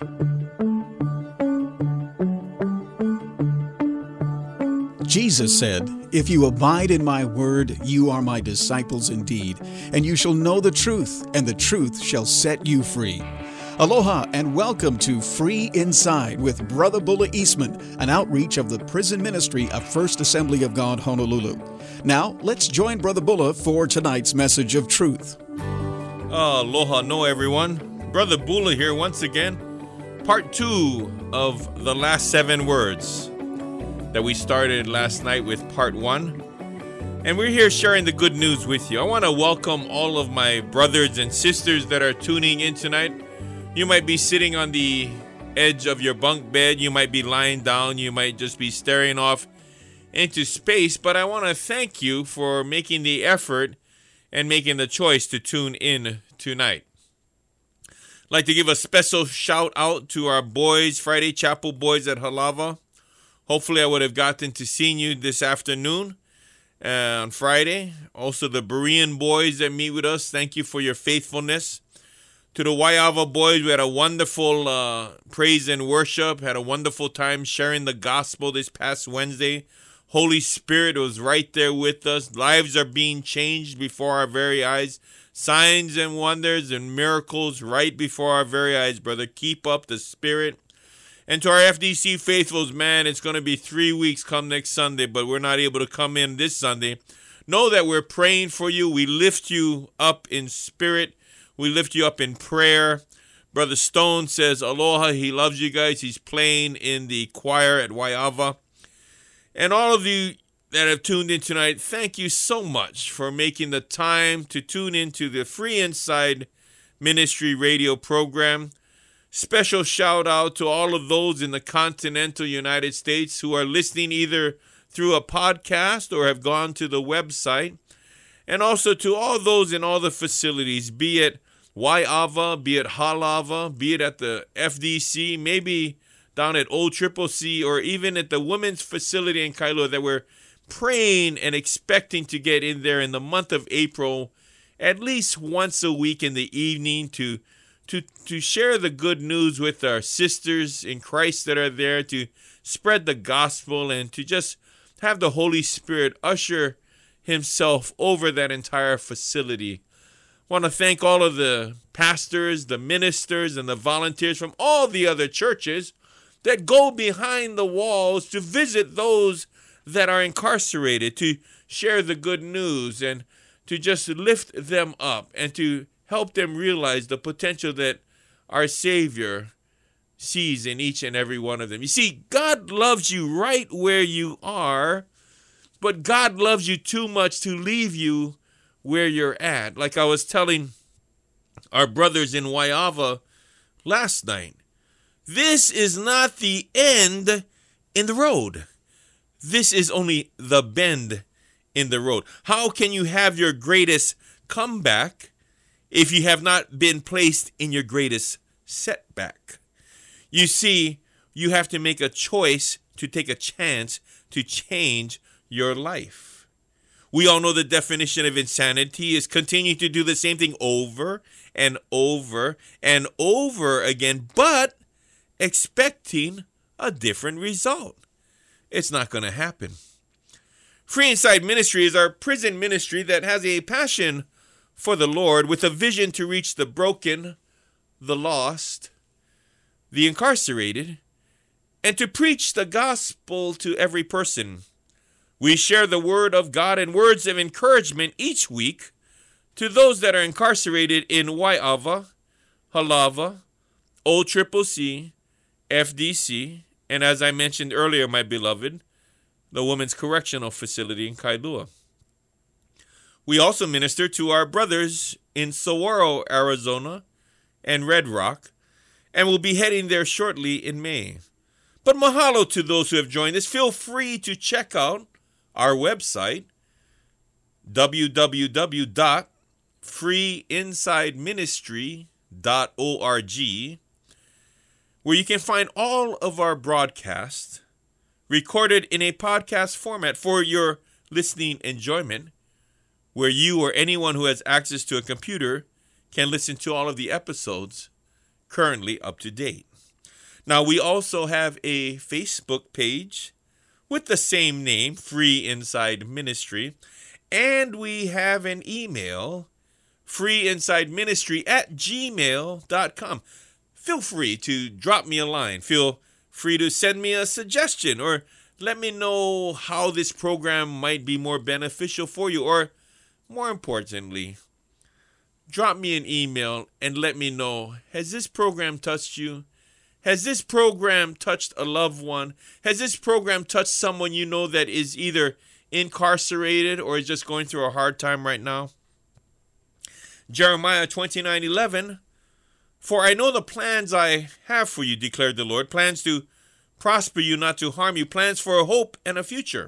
Jesus said, "If you abide in my word, you are my disciples indeed, and you shall know the truth, and the truth shall set you free." Aloha and welcome to Free Inside with Brother Bulla Eastman, an outreach of the prison ministry of First Assembly of God, Honolulu. Now, let's join Brother Bulla for tonight's message of truth. Aloha no everyone. Brother Bulla here once again. Part 2 of the last 7 words that we started last night with part 1. And we're here sharing the good news with you. I want to welcome all of my brothers and sisters that are tuning in tonight. You might be sitting on the edge of your bunk bed. You might be lying down. You might just be staring off into space. But I want to thank you for making the effort and making the choice to tune in tonight. I'd like to give a special shout out to our boys, Friday Chapel boys at Halava. Hopefully I would have gotten to see you this afternoon on Friday. Also the Berean boys that meet with us, thank you for your faithfulness. To the Waiava boys, we had a wonderful praise and worship, had a wonderful time sharing the gospel this past Wednesday. Holy Spirit was right there with us. Lives are being changed before our very eyes. Signs and wonders and miracles right before our very eyes, brother. Keep up the spirit. And to our FDC faithfuls, man, it's going to be 3 weeks come next Sunday, but we're not able to come in this Sunday. Know that we're praying for you. We lift you up in spirit. We lift you up in prayer. Brother Stone says, aloha, he loves you guys. He's playing in the choir at Waiava. And all of you that have tuned in tonight, thank you so much for making the time to tune into the Free Inside Ministry radio program. Special shout out to all of those in the continental United States who are listening either through a podcast or have gone to the website. And also to all those in all the facilities, be it Waiava, be it Halava, be it at the FDC, maybe down at Old Triple C, or even at the women's facility in Kailua that we're praying and expecting to get in there in the month of April, at least once a week in the evening to share the good news with our sisters in Christ that are there, to spread the gospel and to just have the Holy Spirit usher himself over that entire facility. I want to thank all of the pastors, the ministers, and the volunteers from all the other churches that go behind the walls to visit those that are incarcerated, to share the good news and to just lift them up and to help them realize the potential that our Savior sees in each and every one of them. You see, God loves you right where you are, but God loves you too much to leave you where you're at. Like I was telling our brothers in Waiava last night, this is not the end in the road. This is only the bend in the road. How can you have your greatest comeback if you have not been placed in your greatest setback? You see, you have to make a choice to take a chance to change your life. We all know the definition of insanity is continuing to do the same thing over and over and over again, but expecting a different result. It's not going to happen. Free Inside Ministry is our prison ministry that has a passion for the Lord with a vision to reach the broken, the lost, the incarcerated, and to preach the gospel to every person. We share the word of God and words of encouragement each week to those that are incarcerated in Waiava, Halava, Old Triple C, FDC, and as I mentioned earlier, my beloved, the Women's Correctional Facility in Kailua. We also minister to our brothers in Saguaro, Arizona, and Red Rock, and will be heading there shortly in May. But mahalo to those who have joined us. Feel free to check out our website, www.freeinsideministry.org, where you can find all of our broadcasts recorded in a podcast format for your listening enjoyment, where you or anyone who has access to a computer can listen to all of the episodes currently up to date. Now, we also have a Facebook page with the same name, Free Inside Ministry, and we have an email, freeinsideministry@gmail.com. Feel free to drop me a line. Feel free to send me a suggestion or let me know how this program might be more beneficial for you, or more importantly, drop me an email and let me know, has this program touched you? Has this program touched a loved one? Has this program touched someone you know that is either incarcerated or is just going through a hard time right now? Jeremiah 29:11, for I know the plans I have for you, declared the Lord, plans to prosper you, not to harm you, plans for a hope and a future.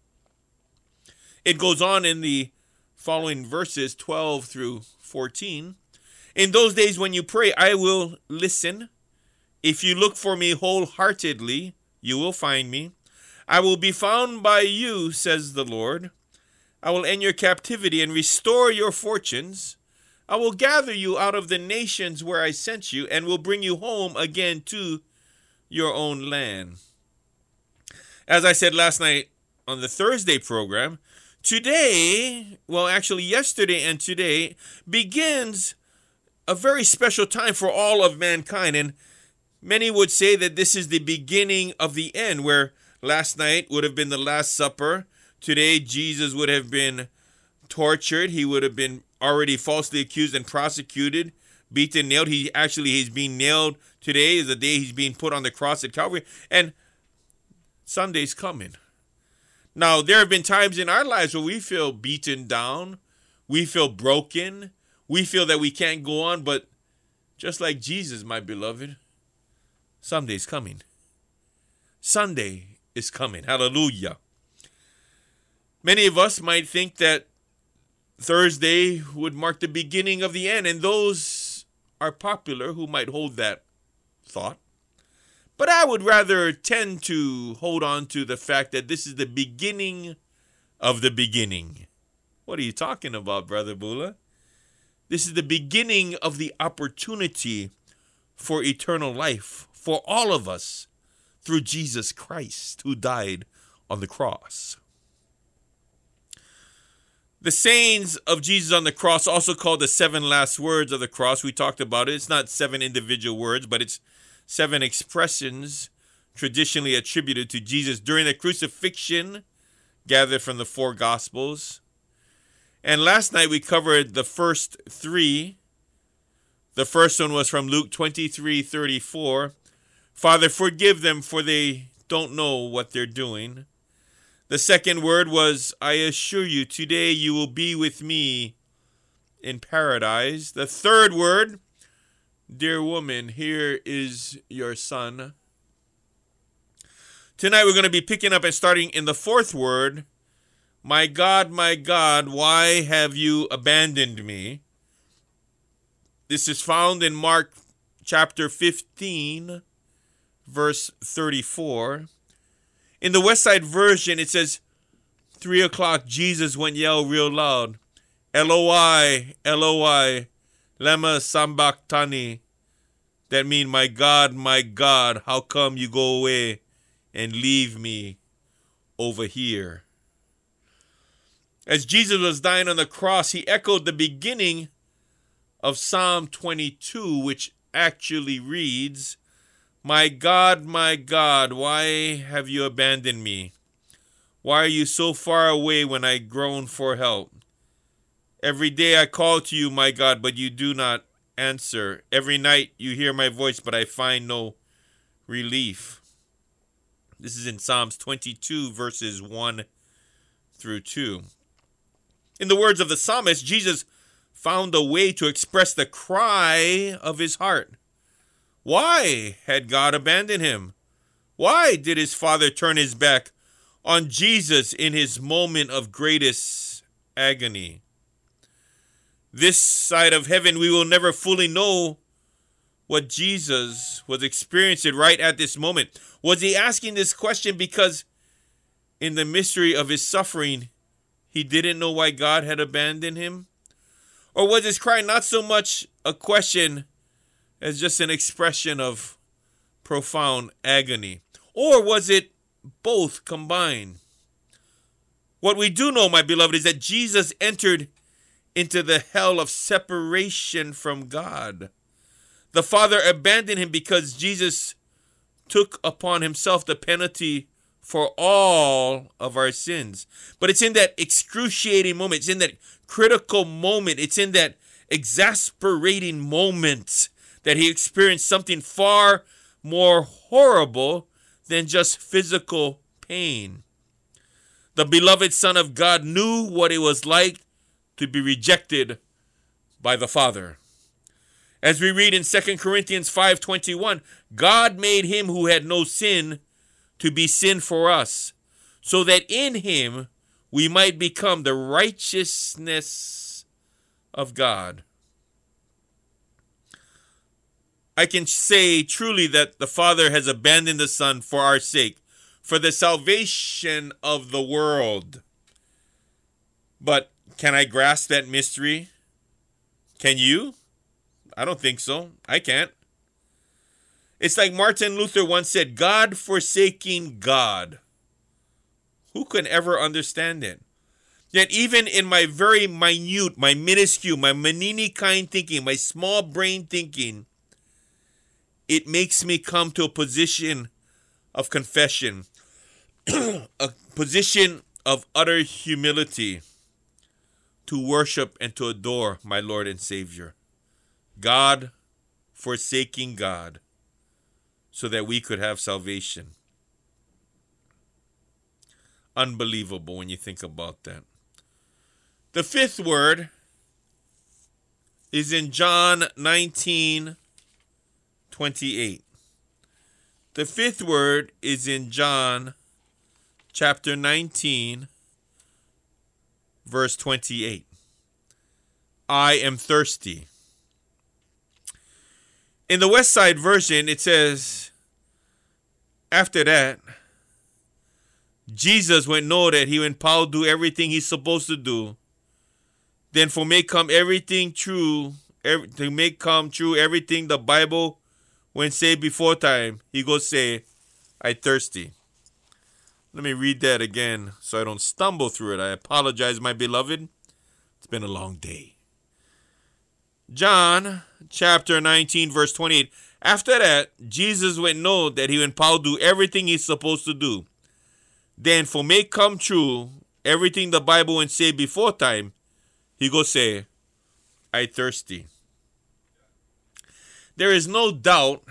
It goes on in the following verses 12 through 14. In those days when you pray, I will listen. If you look for me wholeheartedly, you will find me. I will be found by you, says the Lord. I will end your captivity and restore your fortunes. I will gather you out of the nations where I sent you and will bring you home again to your own land. As I said last night on the Thursday program, yesterday and today begins a very special time for all of mankind. And many would say that this is the beginning of the end, where last night would have been the Last Supper. Today, Jesus would have been tortured. He would have been already falsely accused and prosecuted, beaten, nailed. He's being nailed. Today is the day he's being put on the cross at Calvary. And Sunday's coming. Now, there have been times in our lives where we feel beaten down. We feel broken. We feel that we can't go on. But just like Jesus, my beloved, Sunday's coming. Sunday is coming. Hallelujah. Many of us might think that Thursday would mark the beginning of the end, and those are popular who might hold that thought. But I would rather tend to hold on to the fact that this is the beginning of the beginning. What are you talking about, Brother Bula? This is the beginning of the opportunity for eternal life for all of us through Jesus Christ, who died on the cross. The sayings of Jesus on the cross, also called the 7 last words of the cross, we talked about it. It's not 7 individual words, but it's 7 expressions traditionally attributed to Jesus during the crucifixion, gathered from the 4 Gospels. And last night we covered the first 3. The first one was from Luke 23:34. Father, forgive them, for they don't know what they're doing. The second word was, I assure you, today you will be with me in paradise. The third word, dear woman, here is your son. Tonight we're going to be picking up and starting in the fourth word, my God, why have you abandoned me? This is found in Mark chapter 15, verse 34. In the West Side version, it says, 3 o'clock, Jesus went yell real loud, Eloi, Eloi, lema sabachthani. That means, my God, how come you go away and leave me over here? As Jesus was dying on the cross, he echoed the beginning of Psalm 22, which actually reads, my God, why have you abandoned me? Why are you so far away when I groan for help? Every day I call to you, my God, but you do not answer. Every night you hear my voice, but I find no relief. This is in Psalms 22, verses 1 through 2. In the words of the psalmist, Jesus found a way to express the cry of his heart. Why had God abandoned him? Why did his Father turn his back on Jesus in his moment of greatest agony? This side of heaven, we will never fully know what Jesus was experiencing right at this moment. Was he asking this question because in the mystery of his suffering, he didn't know why God had abandoned him? Or was his cry not so much a question as just an expression of profound agony? Or was it both combined? What we do know, my beloved, is that Jesus entered into the hell of separation from God. The Father abandoned him because Jesus took upon himself the penalty for all of our sins. But it's in that excruciating moment, it's in that critical moment, it's in that exasperating moment that he experienced something far more horrible than just physical pain. The beloved Son of God knew what it was like to be rejected by the Father. As we read in 2 Corinthians 5:21, God made him who had no sin to be sin for us, so that in him we might become the righteousness of God. I can say truly that the Father has abandoned the Son for our sake, for the salvation of the world. But can I grasp that mystery? Can you? I don't think so. I can't. It's like Martin Luther once said, God forsaking God. Who can ever understand it? Yet even in my very minute, my minuscule, my Menini kind thinking, my small brain thinking, it makes me come to a position of confession, a position of utter humility to worship and to adore my Lord and Savior. God forsaking God so that we could have salvation. Unbelievable when you think about that. The fifth word is in John 19:28. The fifth word is in John chapter 19, verse 28. I am thirsty. In the West Side version, it says, after that, Jesus went know that he when Paul do everything he's supposed to do, then for make come everything true, to make come true everything the Bible when say before time, he go say, I thirsty. Let me read that again so I don't stumble through it. I apologize, my beloved. It's been a long day. John chapter 19, verse 28. After that, Jesus went know that he when Paul do everything he's supposed to do. Then for make come true everything the Bible when say before time, he go say, I thirsty. There is no doubt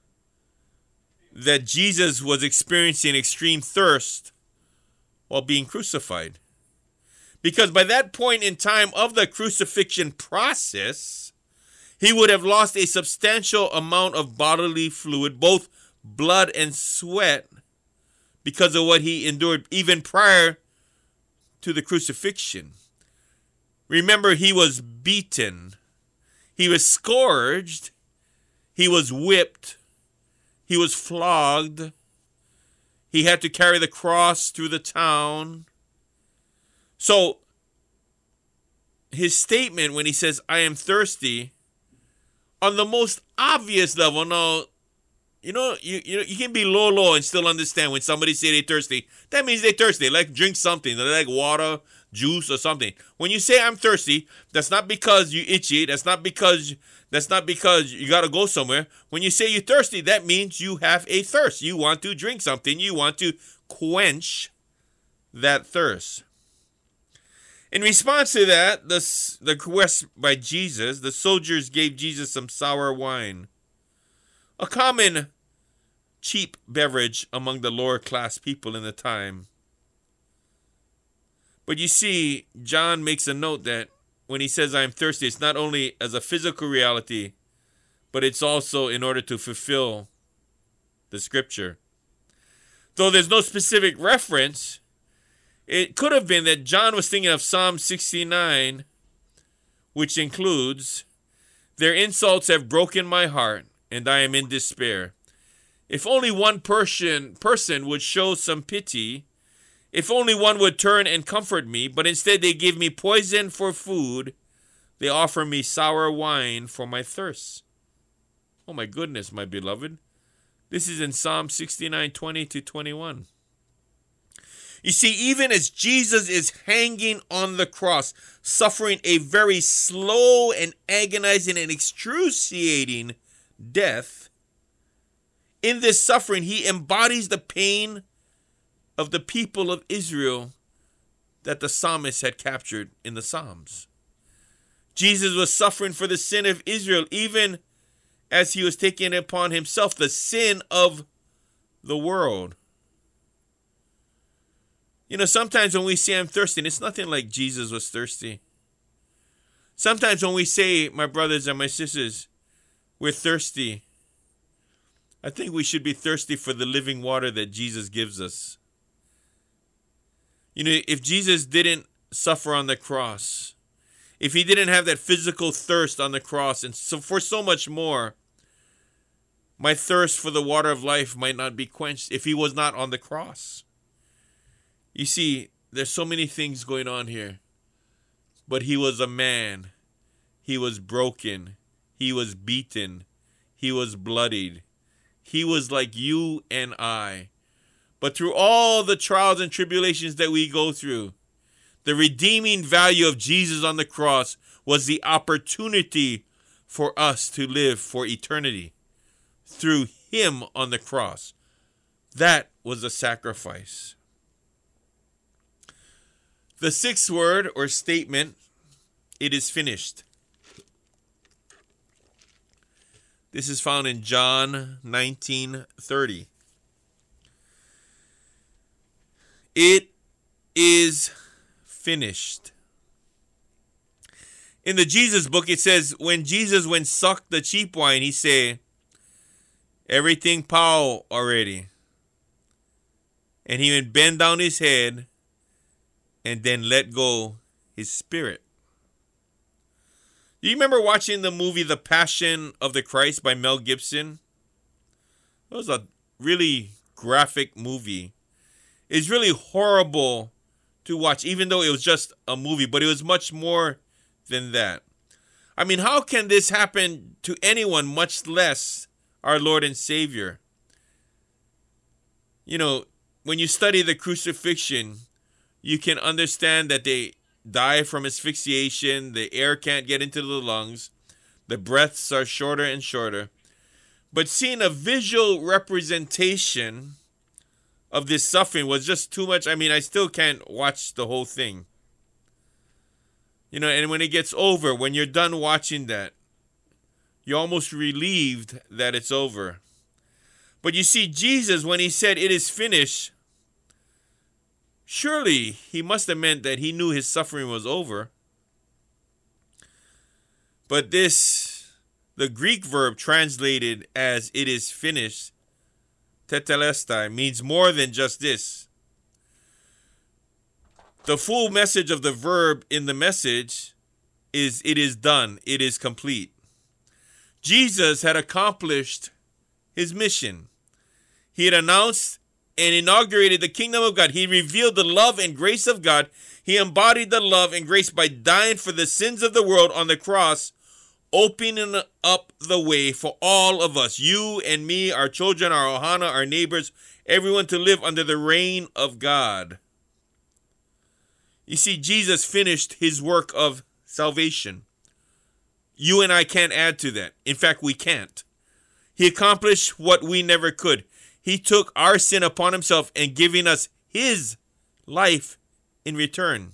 that Jesus was experiencing extreme thirst while being crucified. Because by that point in time of the crucifixion process, he would have lost a substantial amount of bodily fluid, both blood and sweat, because of what he endured even prior to the crucifixion. Remember, he was beaten, he was scourged, he was whipped, he was flogged, he had to carry the cross through the town. So his statement when he says, I am thirsty, on the most obvious level, now, you can be low and still understand when somebody say they're thirsty. That means they're thirsty. They like drink something. They like water, juice, or something. When you say I'm thirsty, that's not because you itchy. That's not because you got to go somewhere. When you say you're thirsty, that means you have a thirst. You want to drink something. You want to quench that thirst. In response to that, the request by Jesus, the soldiers gave Jesus some sour wine, a common cheap beverage among the lower class people in the time. But you see, John makes a note that when he says I am thirsty, it's not only as a physical reality, but it's also in order to fulfill the scripture. Though there's no specific reference, it could have been that John was thinking of Psalm 69, which includes, their insults have broken my heart, and I am in despair. If only one person would show some pity, if only one would turn and comfort me, but instead they give me poison for food, they offer me sour wine for my thirst. Oh my goodness, my beloved. This is in Psalm 69, 20 to 21. You see, even as Jesus is hanging on the cross, suffering a very slow and agonizing and excruciating death, in this suffering, he embodies the pain of the people of Israel that the psalmist had captured in the Psalms. Jesus was suffering for the sin of Israel, even as he was taking upon himself the sin of the world. You know, sometimes when we say I'm thirsty, it's nothing like Jesus was thirsty. Sometimes when we say, my brothers and my sisters, we're thirsty, I think we should be thirsty for the living water that Jesus gives us. You know, if Jesus didn't suffer on the cross, if he didn't have that physical thirst on the cross, and so for so much more, my thirst for the water of life might not be quenched if he was not on the cross. You see, there's so many things going on here. But he was a man. He was broken. He was beaten. He was bloodied. He was like you and I. But through all the trials and tribulations that we go through, the redeeming value of Jesus on the cross was the opportunity for us to live for eternity through him on the cross. That was a sacrifice. The sixth word or statement, it is finished. This is found in John 19:30. It is finished. In the Jesus book, it says, when Jesus went suck the cheap wine, he say, everything pow already. And he would bend down his head and then let go his spirit. Do you remember watching the movie The Passion of the Christ by Mel Gibson? It was a really graphic movie. It's really horrible to watch, even though it was just a movie, but it was much more than that. I mean, how can this happen to anyone, much less our Lord and Savior? You know, when you study the crucifixion, you can understand that they die from asphyxiation, the air can't get into the lungs, the breaths are shorter and shorter. But seeing a visual representation of this suffering was just too much. I mean, I still can't watch the whole thing. You know, and when it gets over, when you're done watching that, you're almost relieved that it's over. But you see, Jesus, when he said it is finished, surely he must have meant that he knew his suffering was over. But this, the Greek verb translated as it is finished, tetelestai, means more than just this. The full message of the verb in the Message is it is done, it is complete. Jesus had accomplished his mission. He had announced and inaugurated the kingdom of God. He revealed the love and grace of God. He embodied the love and grace by dying for the sins of the world on the cross, opening up the way for all of us, you and me, our children, our ohana, our neighbors, everyone to live under the reign of God. You see, Jesus finished his work of salvation. You and I can't add to that. In fact, we can't. He accomplished what we never could. He took our sin upon himself and giving us his life in return.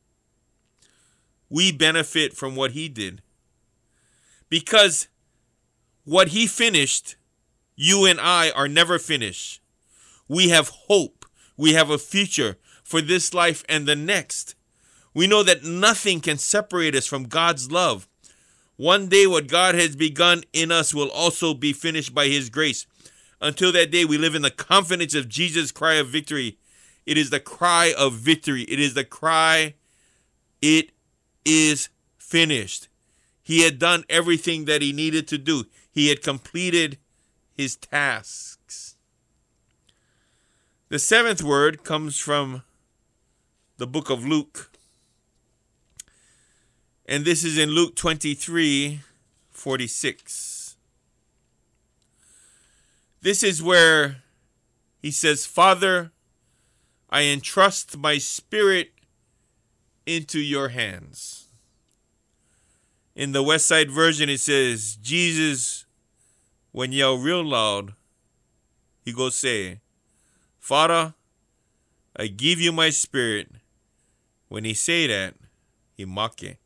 We benefit from what he did. Because what he finished, you and I are never finished. We have hope. We have a future for this life and the next. We know that nothing can separate us from God's love. One day what God has begun in us will also be finished by his grace. Until that day, we live in the confidence of Jesus' cry of victory. It is the cry of victory. It is the cry, it is finished. He had done everything that he needed to do. He had completed his tasks. The seventh word comes from the book of Luke. And this is in Luke 23:46. This is where he says, Father, I entrust my spirit into your hands. In the West Side version, it says, Jesus, when yell real loud, he goes say, Father, I give you my spirit. When he say that, he mock it.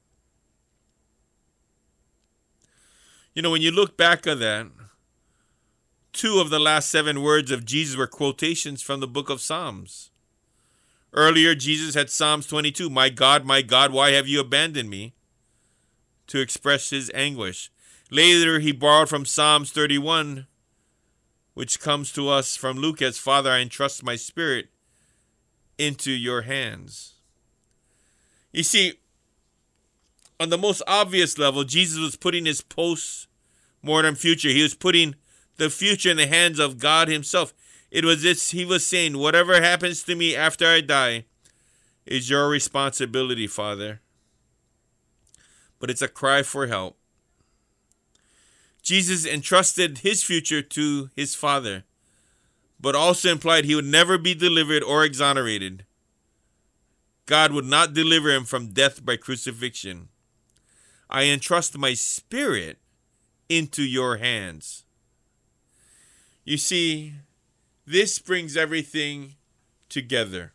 You know, when you look back at that, 2 of the last 7 words of Jesus were quotations from the book of Psalms. Earlier, Jesus had Psalms 22, my God, why have you abandoned me? To express his anguish. Later, he borrowed from Psalms 31, which comes to us from Luke as, Father, I entrust my spirit into your hands. You see, on the most obvious level, Jesus was putting his post-mortem future. He was putting the future in the hands of God himself. It was this, he was saying, whatever happens to me after I die is your responsibility, Father. But it's a cry for help. Jesus entrusted his future to his Father, but also implied he would never be delivered or exonerated. God would not deliver him from death by crucifixion. I entrust my spirit into your hands. You see, this brings everything together.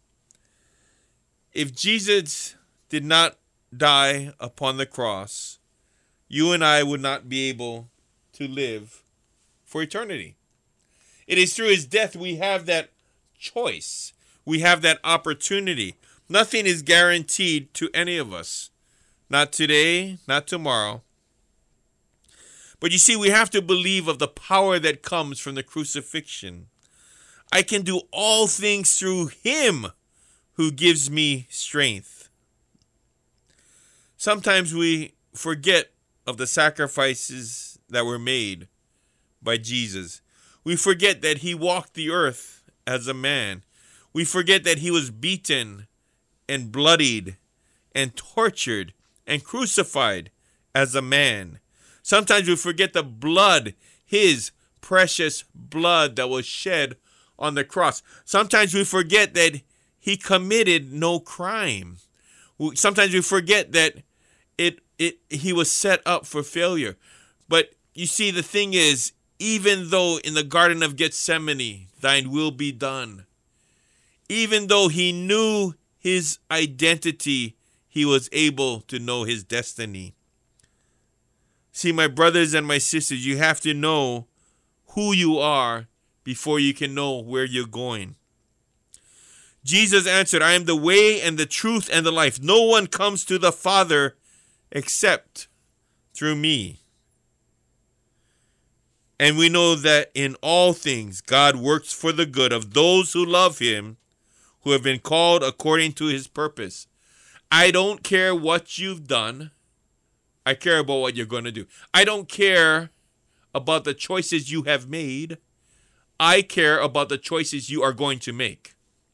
If Jesus did not die upon the cross, you and I would not be able to live for eternity. It is through his death we have that choice. We have that opportunity. Nothing is guaranteed to any of us. Not today, not tomorrow. But you see, we have to believe of the power that comes from the crucifixion. I can do all things through him who gives me strength. Sometimes we forget of the sacrifices that were made by Jesus. We forget that he walked the earth as a man. We forget that he was beaten and bloodied and tortured and crucified as a man. Sometimes we forget the blood, his precious blood that was shed on the cross. Sometimes we forget that he committed no crime. Sometimes we forget that he was set up for failure. But you see, the thing is, even though in the Garden of Gethsemane, thine will be done, even though he knew his identity, he was able to know his destiny. See, my brothers and my sisters, you have to know who you are before you can know where you're going. Jesus answered, I am the way and the truth and the life. No one comes to the Father except through me. And we know that in all things, God works for the good of those who love him, who have been called according to his purpose. I don't care what you've done. I care about what you're going to do. I don't care about the choices you have made. I care about the choices you are going to make.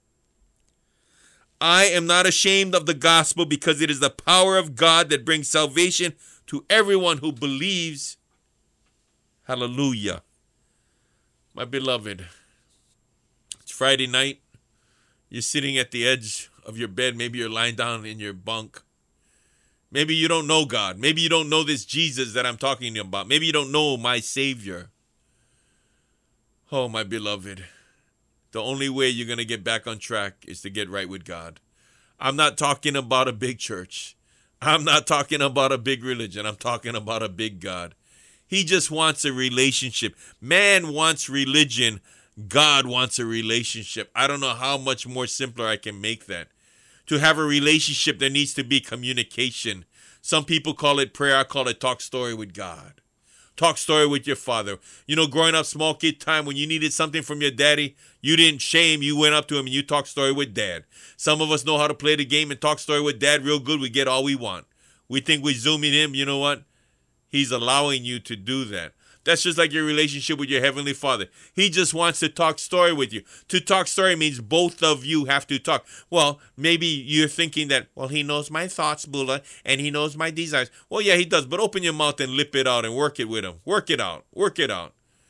I am not ashamed of the gospel because it is the power of God that brings salvation to everyone who believes. Hallelujah. My beloved, it's Friday night. You're sitting at the edge of your bed. Maybe you're lying down in your bunk. Maybe you don't know God. Maybe you don't know this Jesus that I'm talking about. Maybe you don't know my Savior. Oh, my beloved, the only way you're going to get back on track is to get right with God. I'm not talking about a big church. I'm not talking about a big religion. I'm talking about a big God. He just wants a relationship. Man wants religion. God wants a relationship. I don't know how much more simpler I can make that. To have a relationship, there needs to be communication. Some people call it prayer. I call it talk story with God. Talk story with your father. You know, growing up, small kid time, when you needed something from your daddy, you didn't shame. You went up to him and you talk story with dad. Some of us know how to play the game and talk story with dad real good. We get all we want. We think we're zooming him. You know what? He's allowing you to do that. That's just like your relationship with your Heavenly Father. He just wants to talk story with you. To talk story means both of you have to talk. Well, maybe you're thinking that, well, he knows my thoughts, Bula, and he knows my desires. Well, yeah, he does, but open your mouth and lip it out and work it with him. Work it out. Work it out.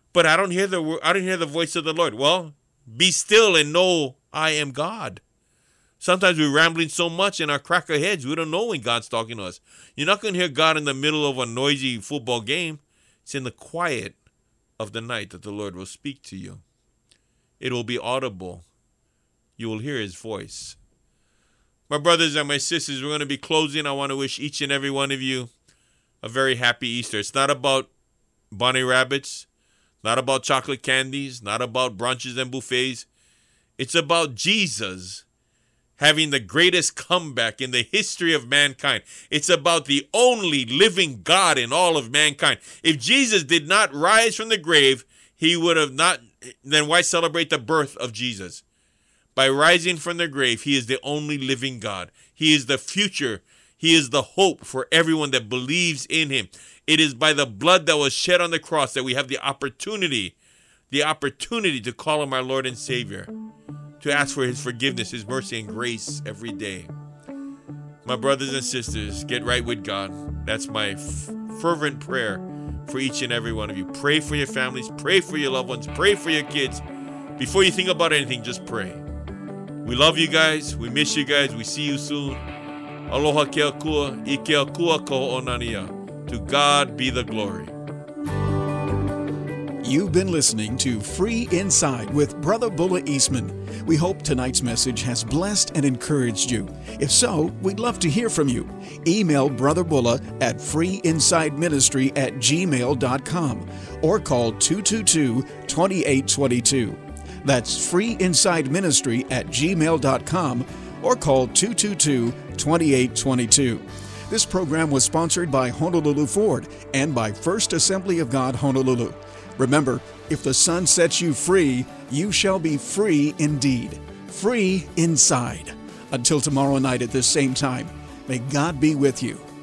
But I don't hear the voice of the Lord. Well, be still and know I am God. Sometimes we're rambling so much in our cracker heads, we don't know when God's talking to us. You're not going to hear God in the middle of a noisy football game. It's in the quiet of the night that the Lord will speak to you. It will be audible. You will hear his voice. My brothers and my sisters, we're going to be closing. I want to wish each and every one of you a very happy Easter. It's not about bunny rabbits, not about chocolate candies, not about brunches and buffets. It's about Jesus having the greatest comeback in the history of mankind. It's about the only living God in all of mankind. If Jesus did not rise from the grave, he would have not. Then why celebrate the birth of Jesus? By rising from the grave, he is the only living God. He is the future. He is the hope for everyone that believes in him. It is by the blood that was shed on the cross that we have the opportunity to call him our Lord and Savior, to ask for his forgiveness, his mercy, and grace every day. My brothers and sisters, get right with God. That's my fervent prayer for each and every one of you. Pray for your families, pray for your loved ones, pray for your kids. Before you think about anything, just pray. We love you guys. We miss you guys. We see you soon. Aloha ke akua, I ke akua ko onania. To God be the glory. You've been listening to Free Inside with Brother Bulla Eastman. We hope tonight's message has blessed and encouraged you. If so, we'd love to hear from you. Email Brother Bulla at freeinsideministry@gmail.com or call 222-2822. That's freeinsideministry@gmail.com or call 222-2822. This program was sponsored by Honolulu Ford and by First Assembly of God, Honolulu. Remember, if the Son sets you free, you shall be free indeed. Free inside. Until tomorrow night at this same time, may God be with you.